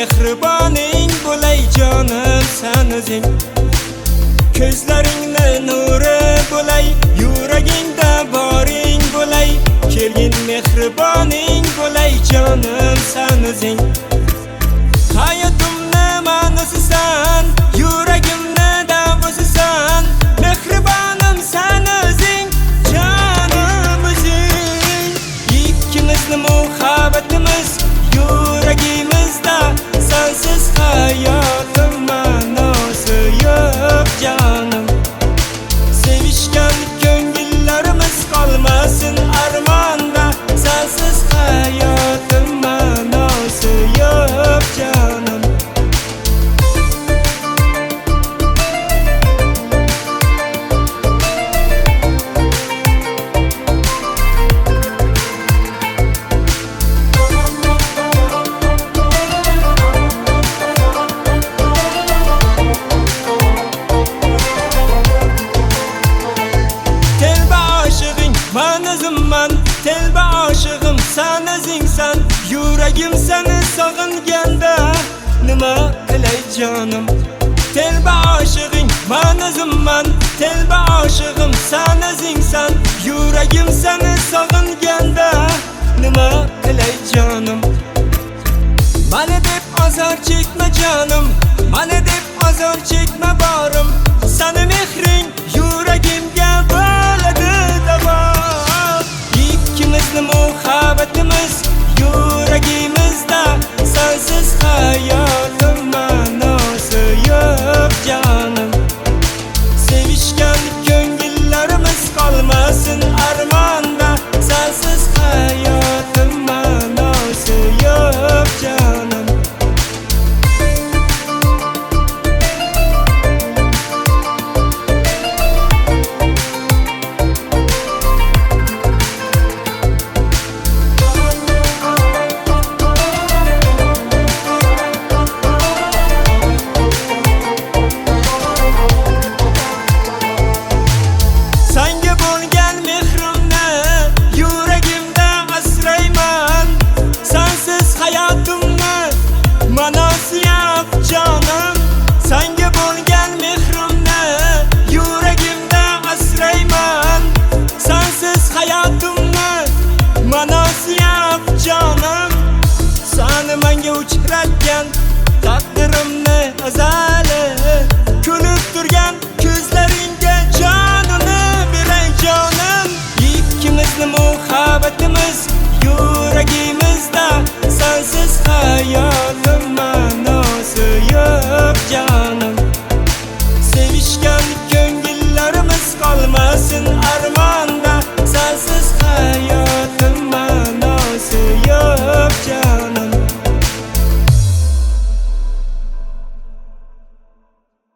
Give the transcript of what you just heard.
mehriboning bo'lay jonim sen o'zing. Ko'zlaringni nuri bo'lay, yuragingda boring bo'lay. Kelgin mehriboning bo'lay jonim sen o'zing. Hayotimni ma'nosisan, yuragimni davosisan. Mehribonim sen o'zing, jonim o'zing. Ikkimizni muhabbatimiz yuragimizda, sensiz hayotim ma'nosi yo'q jonim. Sevishgan ko'ngillarimiz qolmasin armonda, sensiz hayotim ma'nosi yo'q jonim. Man o'zimman, telba oshig'im sen o'zingsan. Yuragim seni sog'inganda nima qilay jonim. Telba oshig'ing man o'zimman, telba oshig'im sen o'zingsan. Yuragim seni sog'inganda nima qilay jonim. Mani deb azor chekma jonim, mani deb azor chekma borim. Seni mehring yuragimga bo'ladi davo. Ikkimizni muhabbatimiz yuragimizda, sensiz hayotim ma'nosi yo'q jonim. Sevishgan ko'ngillarimiz qolmasin armonda, sensiz hayotim ma'nosi yo'q jonim. Seni menga uchratgan taqdirimni azali, kulib turgan ko'zlaringga jonini beray jonim. Ikkimizni muhabbatimiz yuragimizda, sensiz hayotim ma'nosi yo'q jonim.